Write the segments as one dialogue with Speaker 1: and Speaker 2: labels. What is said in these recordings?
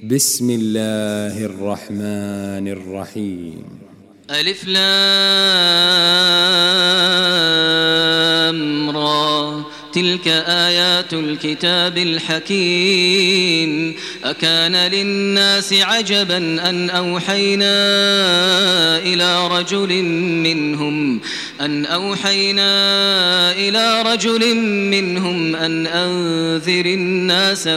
Speaker 1: بسم الله الرحمن الرحيم.
Speaker 2: ألف لام را تلك آيات الكتاب الحكيم. أكان للناس عجبا أن أوحينا إلى رجل منهم أن أنذر الناس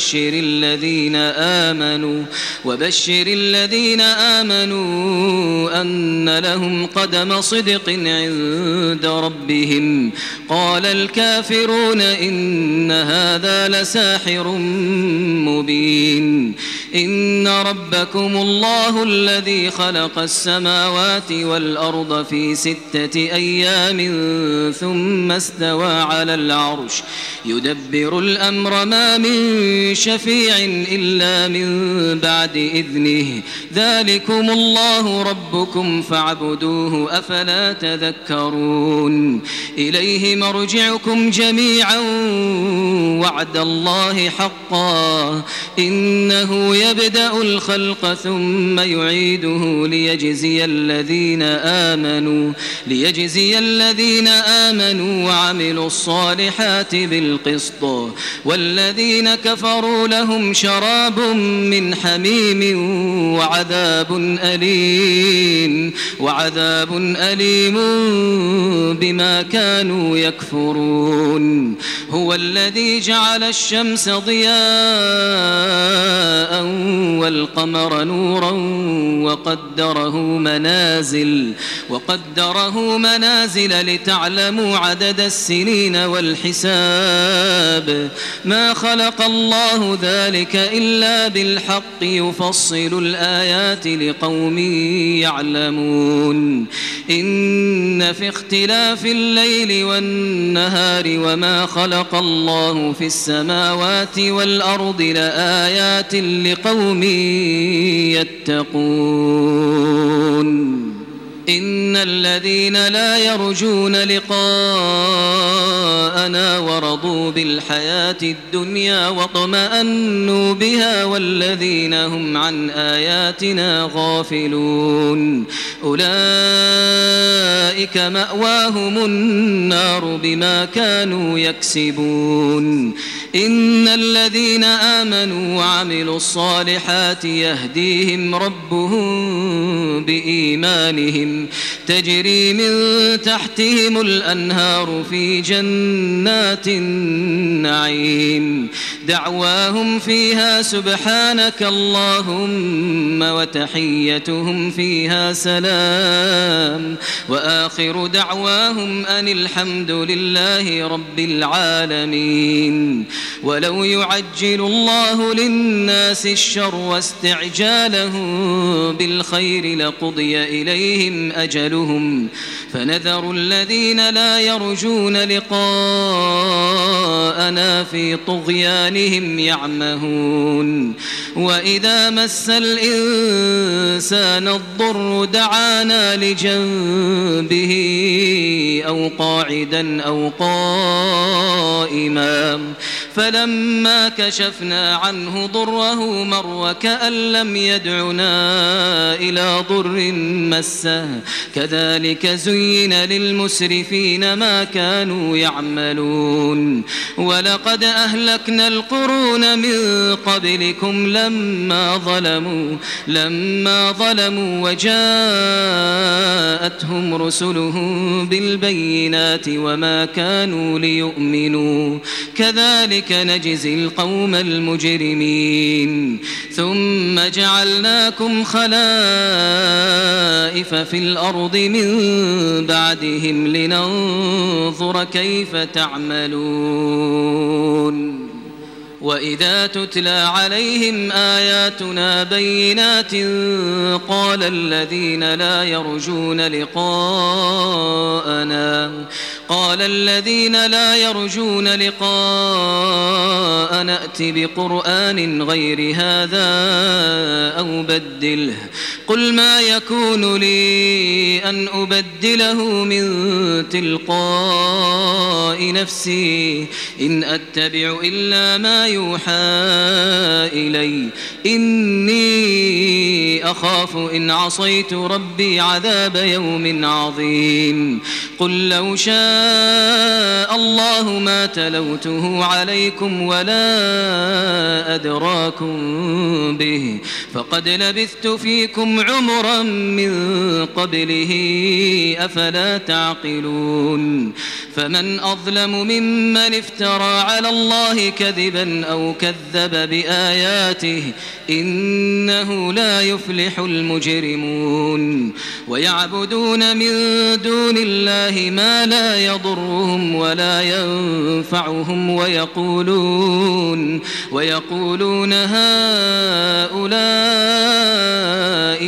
Speaker 2: وبشر الذين آمنوا أن لهم قدم صدق عند ربهم. قال الكافرون إن هذا لساحر مبين. إن ربكم الله الذي خلق السماوات والأرض في 6 أيام ثم استوى على العرش يدبر الأمر ما من شفيع إلا من بعد إذنه. ذلكم الله ربكم فاعبدوه أفلا تذكرون. إليه مرجعكم جميعا وعد الله حقا إنه يبدأ الخلق ثم يعيده ليجزي الذين آمنوا وعملوا الصالحات بالقسط. والذين كفروا لهم شراب من حميم وعذاب أليم بما كانوا يكفرون. هو الذي جعل الشمس ضياء والقمر نورا وقدره منازل لتعلموا عدد السنين والحساب. ما خلق الله ذلك إلا بالحق يفصل الآيات لقوم يعلمون. إن في اختلاف الليل والنهار وما خلق الله في السماوات والأرض لآيات لقوم يتقون. إن الذين لا يرجون لقاءنا ورضوا بالحياة الدنيا واطمأنوا بها والذين هم عن آياتنا غافلون أولئك مأواهم النار بما كانوا يكسبون. إن الذين آمنوا وعملوا الصالحات يهديهم ربهم بإيمانهم تجري من تحتهم الأنهار في جنات النعيم. دعواهم فيها سبحانك اللهم وتحيتهم فيها سلام وآخر دعواهم أن الحمد لله رب العالمين. ولو يعجل الله للناس الشر واستعجالهم بالخير لقضي إليهم أجلهم فنذر الذين لا يرجون لقاءنا في طغيانهم يعمهون. وإذا مس الإنسان الضر دعانا لجنبه أو قاعدا أو قائما فلما كشفنا عنه ضره مر وكأن لم يدعنا إلى ضر مسه كذلك زين للمسرفين ما كانوا يعملون. ولقد أهلكنا القرون من قبلكم لما ظلموا وجاءتهم رسلهم بالبينات وما كانوا ليؤمنوا كذلك نجزي القوم المجرمين. ثم جعلناكم خلائف في الأرض من بعدهم لننظر كيف تعملون. وإذا تتلى عليهم آياتنا بينات قال الذين لا يرجون لقاءنا ائت بقرآن غير هذا أو بدله قل ما يكون لي أن أبدله من تلقاء نفسي إن أتبع إلا ما يوحى إلي إني أخاف إن عصيت ربي عذاب يوم عظيم قل لو شاء الله ما تلوته عليكم ولا أدراكم به فقد لبثت فيكم عمرا من قبله أفلا تعقلون فمن أظلم ممن افترى على الله كذبا أو كذب بآياته إنه لا يفلح المجرمون ويعبدون من دون الله ما لا يضرهم ولا ينفعهم ويقولون هؤلاء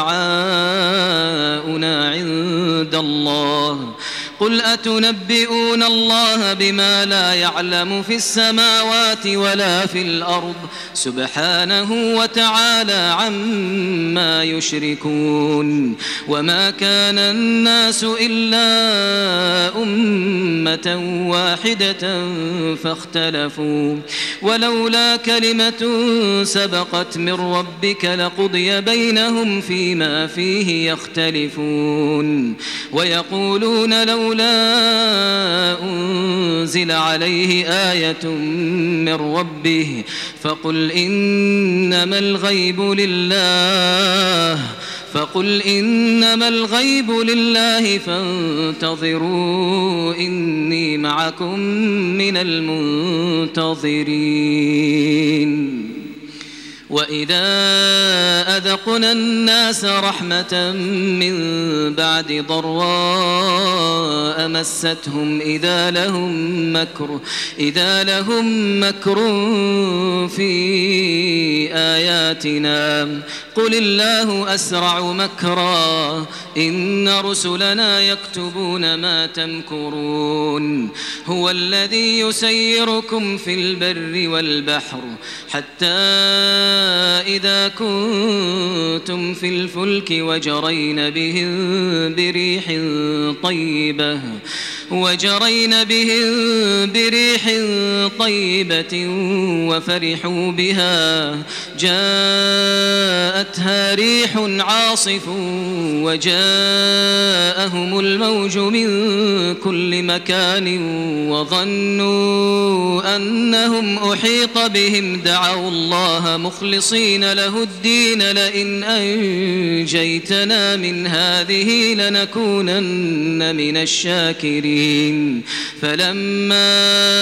Speaker 2: شفعاؤنا عند الله قل أتنبئون الله بما لا يعلم في السماوات ولا في الأرض سبحانه وتعالى عما يشركون وما كان الناس إلا أمة واحدة فاختلفوا ولولا كلمة سبقت من ربك لقضي بينهم فيما فيه يختلفون ويقولون لولا أنزل عليه آية من ربه فقل إنما الغيب لله فانتظروا إني معكم من المنتظرين وإذا أذقنا الناس رحمة من بعد ضراء مستهم إذا لهم مكر في آياتنا قل الله أسرع مكرا إن رسلنا يكتبون ما تمكرون هو الذي يسيركم في البر والبحر حتى إذا كنتم في الفلك وجرين بهم بريح طيبة وفرحوا بها جاءتها ريح عاصف وجاءهم الموج من كل مكان وظنوا أنهم أحيط بهم دعوا الله مخلصين له الدين لئن أنجيتنا من هذه لنكونن من الشاكرين فلما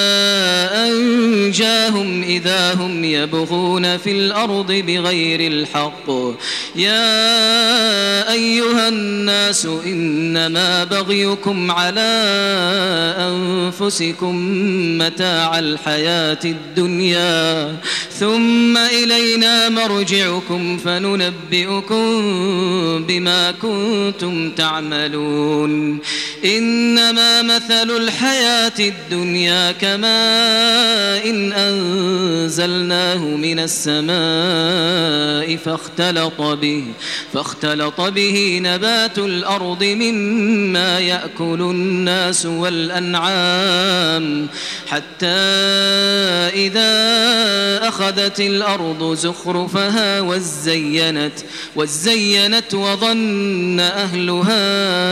Speaker 2: أنجاهم إذا هم يبغون في الأرض بغير الحق يا أيها الناس إنما بغيكم على أنفسكم متاع الحياة الدنيا ثم إلينا مرجعكم فننبئكم بما كنتم تعملون إنما مثل الحياة الدنيا كماء إن أنزلناه من السماء فاختلط به نبات الأرض مما يأكل الناس والأنعام حتى إذا أخذت الأرض زخرفها وزينت وظن أهلها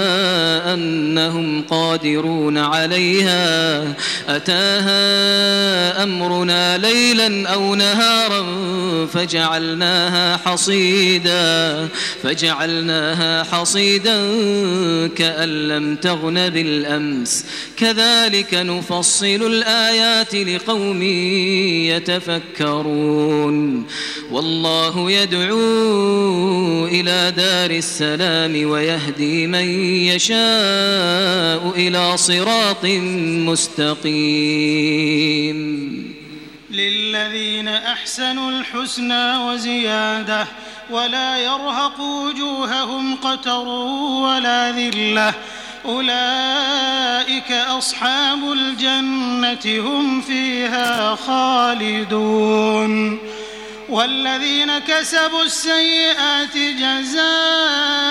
Speaker 2: أنهم قادرون عليها أتاها أمرنا ليلا أو نهارا فجعلناها حصيدا كأن لم تغن بالأمس كذلك نفصل الآيات لقوم يتفكرون والله يدعو إلى دار السلام ويهدي من يشاء إلى صراط مستقيم
Speaker 3: للذين أحسنوا الحسنى وزيادة ولا يرهق وجوههم قتر ولا ذلة أولئك أصحاب الجنة هم فيها خالدون والذين كسبوا السيئات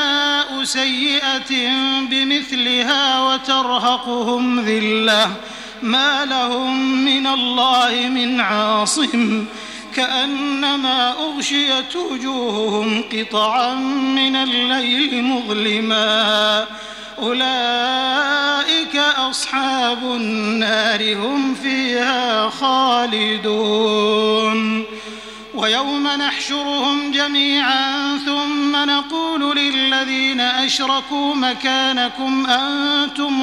Speaker 3: جزاء سيئة بمثلها ما لهم من الله من عاصم كأنما أغشيت وجوههم قطعا من الليل مظلما أولئك أصحاب النار هم فيها خالدون ويوم نحشرهم جميعا ثم نقول للذين أشركوا مكانكم أنتم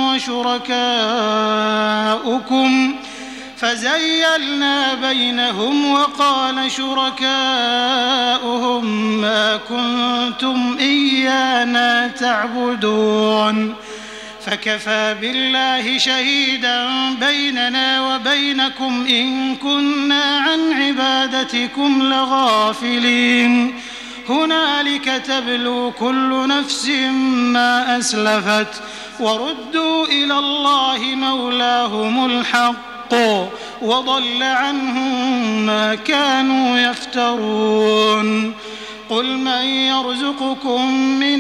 Speaker 3: وشركاؤكم فزيلنا بينهم وقال شركاؤهم ما كنتم إيانا تعبدون فكفى بالله شهيدا بيننا وبينكم إن كنا عن عبادتكم لغافلين هنالك تبلو كل نفس ما أسلفت وردوا إلى الله مولاهم الحق وضل عنهم ما كانوا يفترون قل من يرزقكم من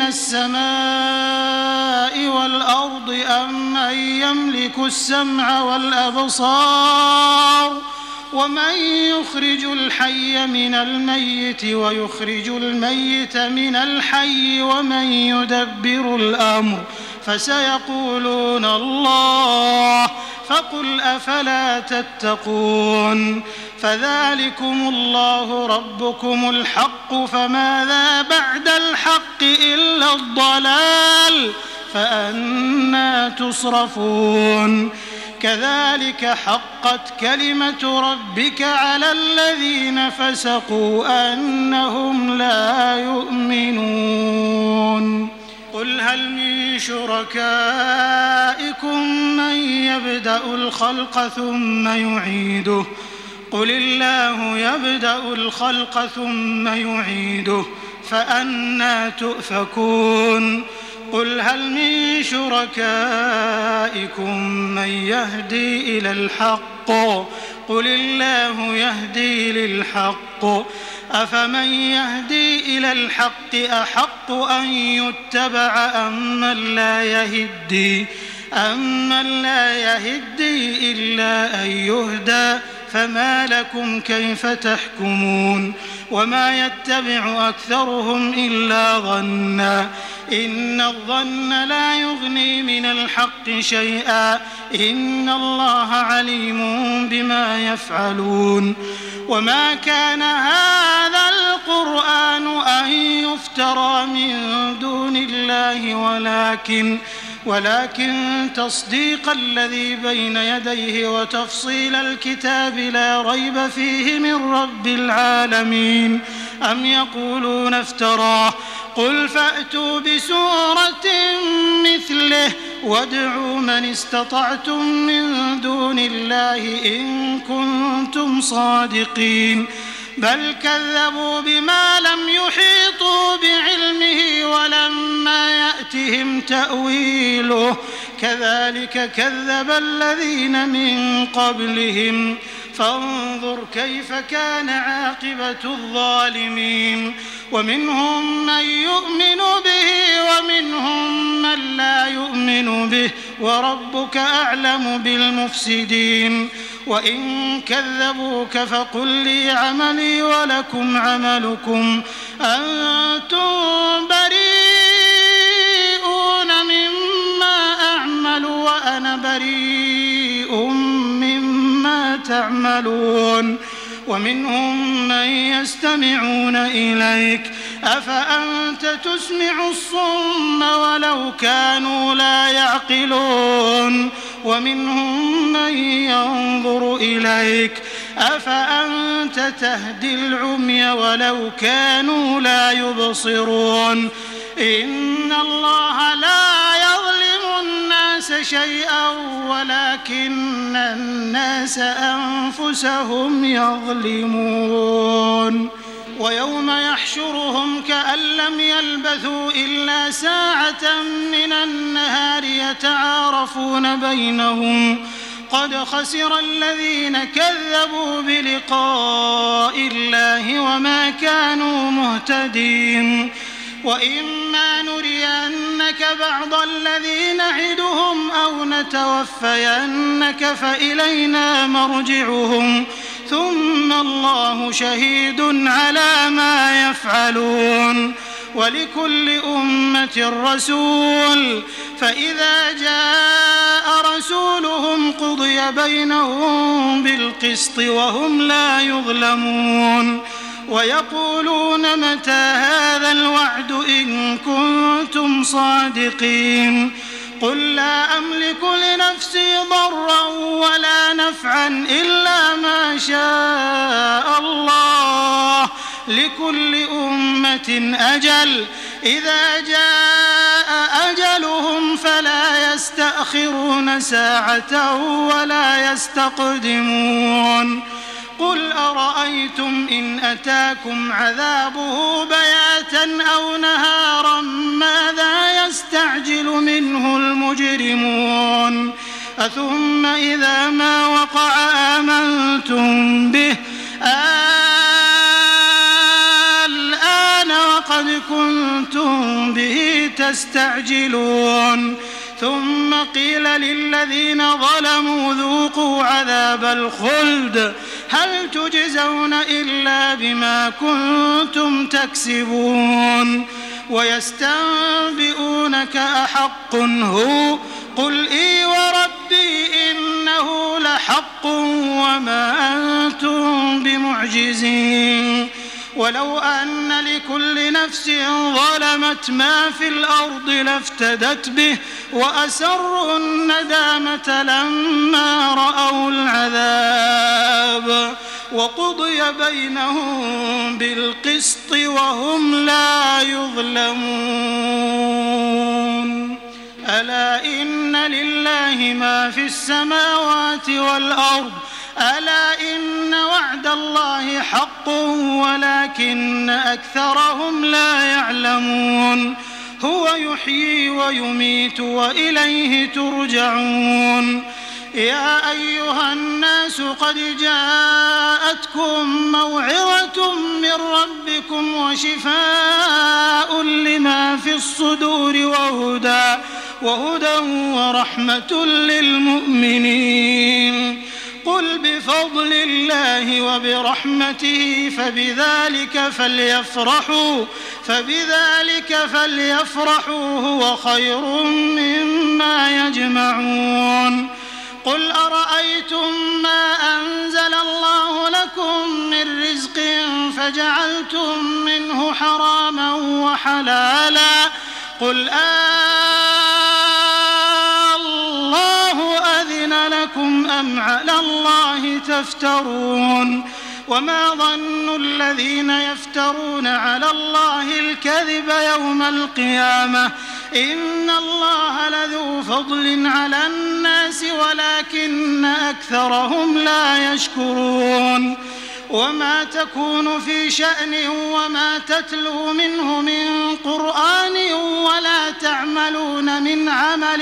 Speaker 3: السماء والأرض أم من يملك السمع والأبصار ومن يخرج الحي من الميت ويخرج الميت من الحي ومن يدبر الأمر فسيقولون الله فقل أفلا تتقون فذلكم الله ربكم الحق فماذا بعد الحق إلا الضلال فأنى تصرفون كذلك حقت كلمة ربك على الذين فسقوا أنهم لا يؤمنون قل هل من شركائكم من يبدأ الخلق ثم يعيده قل الله يبدأ الخلق ثم يعيده فأنى تؤفكون قل هل من شركائكم من يهدي إلى الحق قل الله يهدي للحق أفمن يهدي إلى الحق أحق أن يتبع أمن لا يهدي إلا أن يهدى فما لكم كيف تحكمون وما يتبع أكثرهم إلا ظنا إن الظن لا يغني من الحق شيئا إن الله عليم بما يفعلون وما كان هذا القرآن أن يفترى من دون الله ولكن تصديق الذي بين يديه وتفصيل الكتاب لا ريب فيه من رب العالمين أم يقولون افتراه قل فأتوا بسورة مثله وادعوا من استطعتم من دون الله إن كنتم صادقين بل كذبوا بما لم يحيطوا بعلمه ولما يأتهم تأويله كذلك كذب الذين من قبلهم فانظر كيف كان عاقبة الظالمين ومنهم من يؤمن به ومنهم من لا يؤمن به وربك أعلم بالمفسدين وإن كذبوك فقل لي عملي ولكم عملكم أنتم بريئون مما أعمل وأنا بريء مما تعملون ومنهم من يستمعون إليك أفأنت تسمع الصم ولو كانوا لا يعقلون ومنهم من ينظر إليك أفأنت تهدي العمي ولو كانوا لا يبصرون إن الله لا يظلم الناس شيئا ولكن الناس أنفسهم يظلمون ويوم يحشرهم كأن لم يلبثوا إلا ساعة من النهار يتعارفون بينهم قد خسر الذين كذبوا بلقاء الله وما كانوا مهتدين وإما نرينك بعض الذي نعدهم أو نتوفينك فإلينا مرجعهم ثم الله شهيد على ما يفعلون ولكل أمة رسول فإذا جاء رسولهم قضي بينهم بالقسط وهم لا يظلمون ويقولون متى هذا الوعد إن كنتم صادقين قل لا أملك لنفسي ضرا ولا نفعا إلا ما شاء الله لكل أمة أجل إذا جاء أجلهم فلا يستأخرون ساعة ولا يستقدمون قل أرأيتم إن أتاكم عذابه بياتا أو نهارا ماذا يستعجل منه المجرمون أثم إذا ما وقع آمنتم به الآن وقد كنتم به تستعجلون ثم قيل للذين ظلموا ذوقوا عذاب الخلد هل تجزون إلا بما كنتم تكسبون ويستنبئونك أحق هو قل إي وربي إنه لحق وما أنتم بمعجزين ولو أن لكل نفس ظلمت ما في الأرض لافتدت به وأسروا الندامة لما رأوا العذاب وقضي بينهم بالقسط وهم لا يظلمون ألا إن لله ما في السماوات والأرض ألا إن وعد الله حق ولكن أكثرهم لا يعلمون هو يحيي ويميت وإليه ترجعون يا أيها الناس قد جاءتكم موعظة من ربكم وشفاء لما في الصدور وهدى ورحمة للمؤمنين قل بفضل الله وبرحمته فبذلك فليفرحوا هو خير مما يجمعون قل أرأيتم ما أنزل الله لكم من رزق فجعلتم منه حراما وحلالا قل الله أذن لكم أم على الله تفترون وما ظن الذين يفترون على الله الكذب يوم القيامة إن الله لذو فضل على الناس ولكن أكثرهم لا يشكرون وما تكون في شأن وما تتلو منه من قرآن ولا تعملون من عمل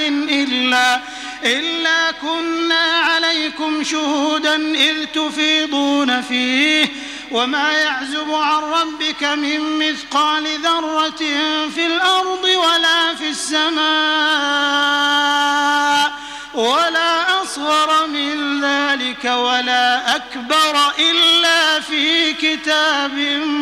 Speaker 3: إلا كنا عليكم شهودا إذ تفيضون فيه وما يعزب عن ربك من مثقال ذرة في الأرض ولا في السماء ولا أصغر من ذلك ولا أكبر إلا في كتاب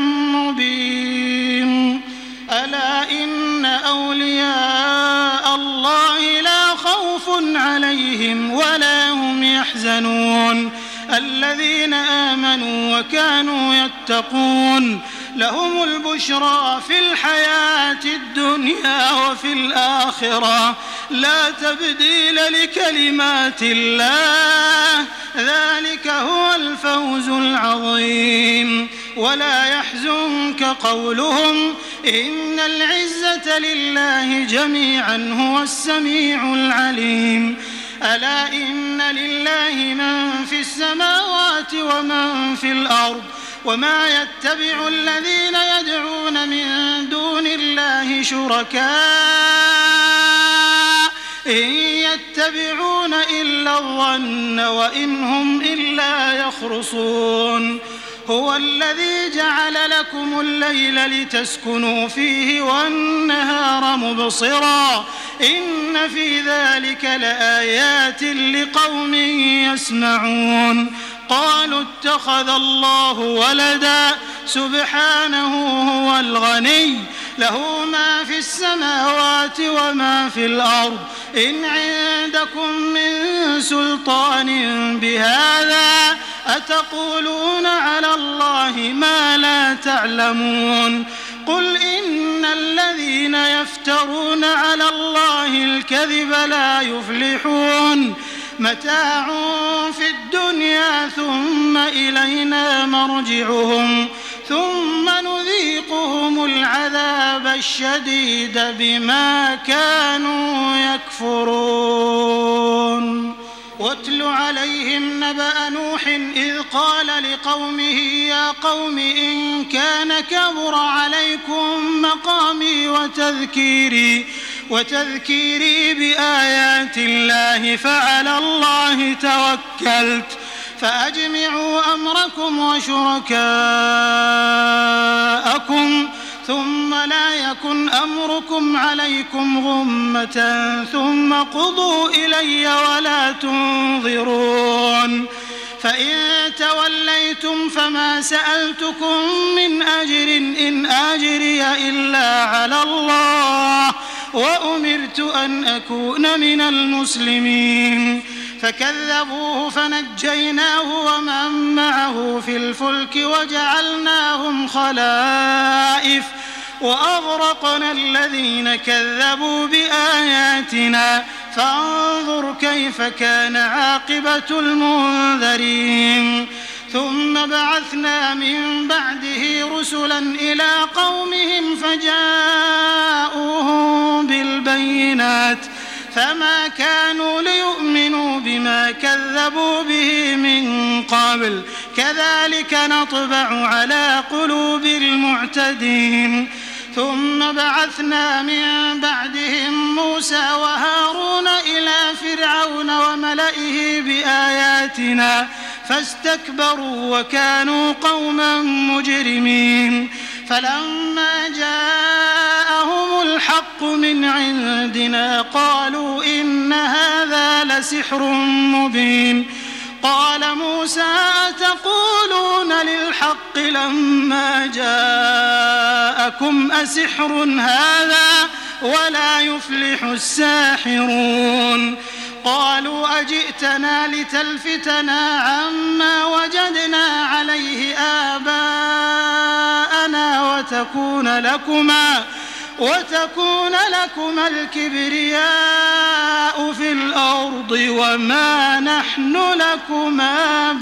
Speaker 3: مبين ألا إن أولياء الله لا خوف عليهم ولا هم يحزنون الذين آمنوا وكانوا يتقون لهم البشرى في الحياة الدنيا وفي الآخرة لا تبديل لكلمات الله ذلك هو الفوز العظيم ولا يحزنك قولهم إن العزة لله جميعا هو السميع العليم ألا إن لله من في السماوات ومن في الأرض وما يتبع الذين يدعون من دون الله شركاء إن يتبعون إلا الظن وإن هم إلا يخرصون هو الذي جعل لكم الليل لتسكنوا فيه والنهار مبصرا إن في ذلك لآيات لقوم يسمعون قالوا اتخذ الله ولدا سبحانه هو الغني له ما في السماوات وما في الأرض إن عندكم من سلطان بهذا أتقولون على الله ما لا تعلمون قل إن الذين يفترون على الله الكذب لا يفلحون متاع في الدنيا ثم إلينا مرجعهم ثم نذيقهم العذاب الشديد بما كانوا يكفرون واتل عليهم نبأ نوح إذ قال لقومه يا قوم إن كان كبر عليكم مقامي وتذكيري بآيات الله فعلى الله توكلت فأجمعوا أمركم وشركاءكم ثم لا يكن أمركم عليكم غمة ثم قضوا إلي ولا تنظرون فإن توليتم فما سألتكم من أجر إن أجري إلا على الله وأمرت أن أكون من المسلمين فكذبوه فنجيناه ومن معه في الفلك وجعلناهم خلائف وأغرقنا الذين كذبوا بآياتنا فانظر كيف كان عاقبة المنذرين ثم بعثنا من بعده رسلا إلى قومهم فجاءوهم بالبينات فما كانوا ليؤمنوا بما كذبوا به من قبل كذلك نطبع على قلوب المعتدين ثم بعثنا من بعدهم موسى وهارون إلى فرعون وملئه بآياتنا فاستكبروا وكانوا قوما مجرمين فلما جاءهم الحق من عندنا قالوا إن هذا لسحر مبين قال موسى أتقولون للحق لما جاءكم أسحر هذا ولا يفلح الساحرون قالوا أجئتنا لتلفتنا عما وجدنا عليه آباءنا وتكون لكما الكبرياء في الأرض وما نحن لكما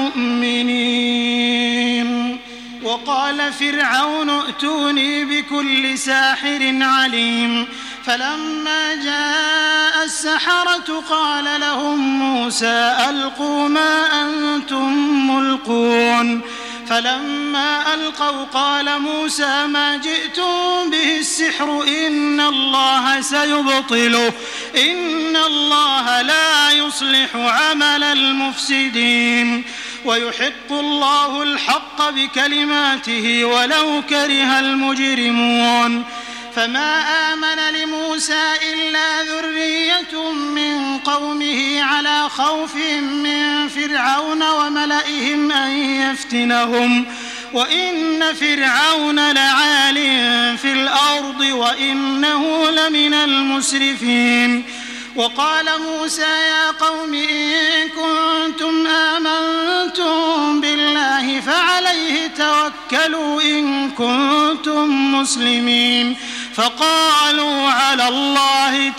Speaker 3: بمؤمنين وقال فرعون ائتوني بكل ساحر عليم فلما جاء السحرة قال لهم موسى ألقوا ما أنتم ملقون فلما ألقوا قال موسى ما جئتم به السحر إن الله سيبطله إن الله لا يصلح عمل المفسدين ويحق الله الحق بكلماته ولو كره المجرمون فما آمن لموسى إلا ذرية من قومه على خوف من فرعون وملئهم أن يفتنهم وإن فرعون لعال في الأرض وإنه لمن المسرفين وقال موسى يا قوم إن كنتم آمنتم بالله فعليه توكلوا إن كنتم مسلمين فقالوا على الله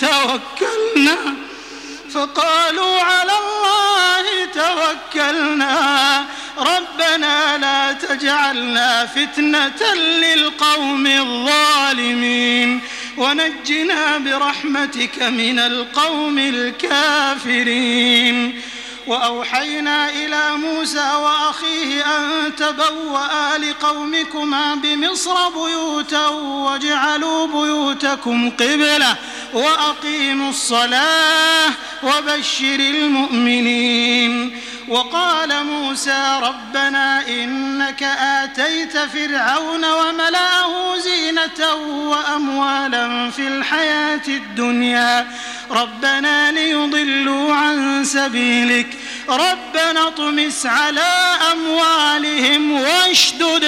Speaker 3: توكلنا ربنا لا تجعلنا فتنة للقوم الظالمين ونجنا برحمتك من القوم الكافرين وأوحينا إلى موسى وأخيه أن تبوأ لقومكما بمصر بيوتا واجعلوا بيوتكم قبلة وأقيموا الصلاة وبشر المؤمنين وقال موسى ربنا إنك آتيت فرعون وملأه زينة وأموالا في الحياة الدنيا ربنا ليضلوا عن سبيلك ربنا اطمس على أموالهم واشدد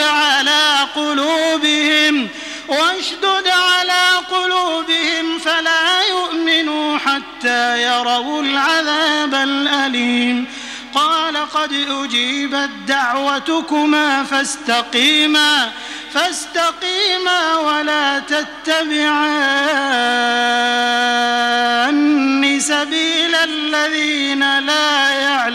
Speaker 3: على قلوبهم فلا يؤمنوا حتى يروا العذاب الأليم قال قد أجيبت دعوتكما فاستقيما ولا تتبعان سبيل الذين لا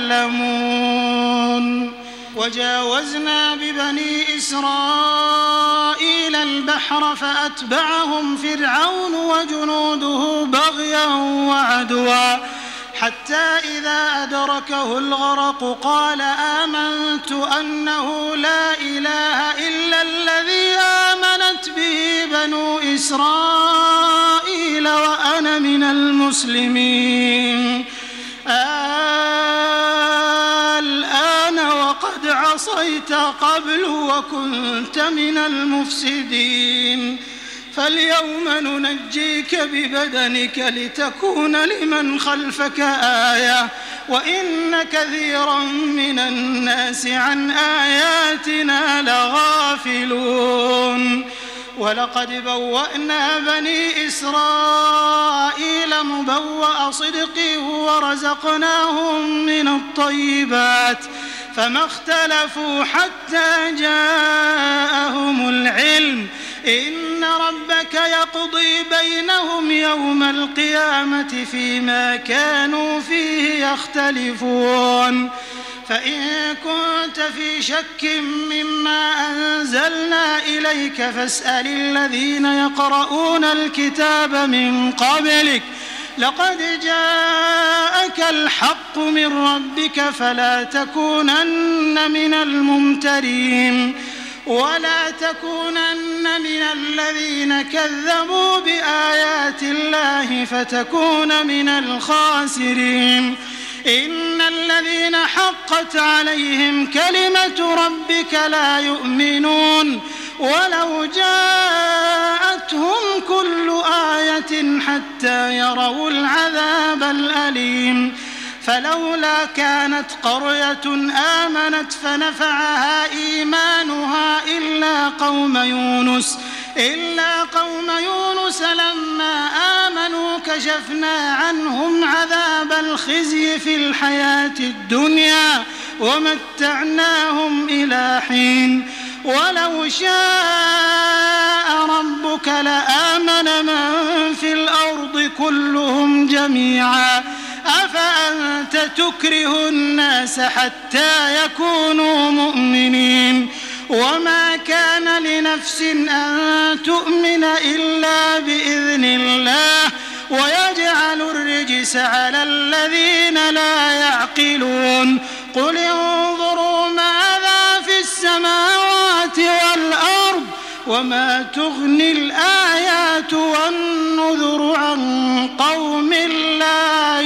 Speaker 3: يعلمون وجاوزنا ببني إسرائيل البحر فأتبعهم فرعون وجنوده بغيا وعدوا حتى إذا أدركه الغرق قال آمنت أنه لا إله إلا الذي آمنت به بنو إسرائيل وأنا من المسلمين الآن وقد عصيت قبل وكنت من المفسدين فاليوم ننجيك ببدنك لتكون لمن خلفك آية وإن كثيرا من الناس عن آياتنا لغافلون ولقد بوأنا بني إسرائيل مبوأ صدق ورزقناهم من الطيبات فما اختلفوا حتى جاءهم العلم إن ربك يقضي بينهم يوم القيامة فيما كانوا فيه يختلفون فإن كنت في شك مما أنزلنا إليك فاسأل الذين يقرؤون الكتاب من قبلك لقد جاءك الحق من ربك فلا تكونن من الممترين ولا تكونن من الذين كذبوا بآيات الله فتكون من الخاسرين إن الذين حقت عليهم كلمة ربك لا يؤمنون ولو جاءتهم كل آية حتى يروا العذاب الأليم فلولا كانت قرية آمنت فنفعها إيمانها إلا قوم يونس لما آمنوا كشفنا عنهم عذاب الخزي في الحياة الدنيا ومتعناهم إلى حين ولو شاء ربك لآمن من في الأرض كلهم جميعا أفأنت تكره الناس حتى يكونوا مؤمنين وما كان لنفس أن تؤمن إلا بإذن الله ويجعل الرجس على الذين لا يعقلون قل انظروا ماذا في السماوات والأرض وما تغني الآيات والنذر عن قوم لا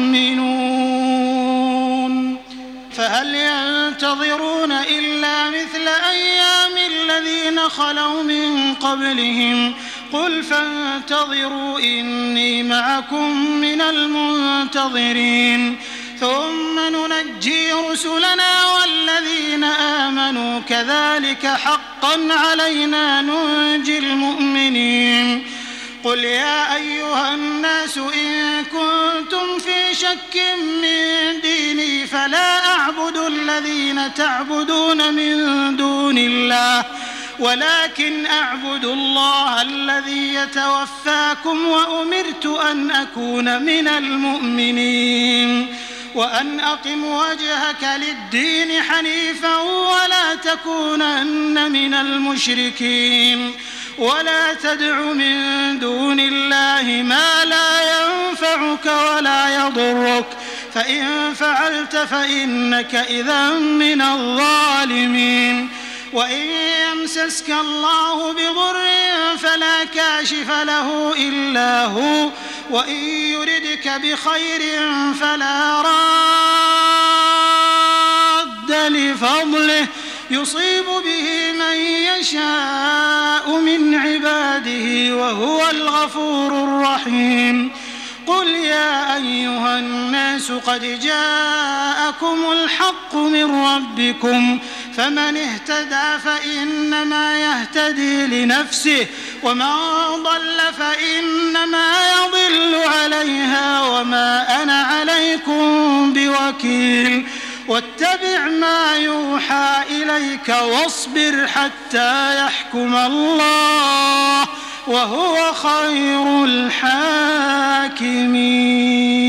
Speaker 3: يؤمنون فهل ينتظرون إلا مثل أيام الذين خلوا من قبلهم قل فانتظروا إني معكم من المنتظرين ثم ننجي رسلنا والذين آمنوا كذلك حقا علينا ننجي المؤمنين قل يا أيها الناس إن كنتم في شك من ديني فلا أعبد الذين تعبدون من دون الله ولكن أعبد الله الذي يتوفاكم وأمرت أن أكون من المؤمنين وأن أقم وجهك للدين حنيفا ولا تكونن من المشركين ولا تدع من دون الله ما لا ينفعك ولا يضرك فإن فعلت فإنك إذا من الظالمين وإن يمسسك الله بضر فلا كاشف له إلا هو وإن يردك بخير فلا الرد لفضله يصيب به من يشاء من عباده وهو الغفور الرحيم. قل يا أيها الناس قد جاءكم الحق من ربكم فمن اهتدى فإنما يهتدي لنفسه ومن ضل فإنما يضل عليها وما أنا عليكم بوكيل. واتبع ما يوحى إليك واصبر حتى يحكم الله وهو خير الحاكمين.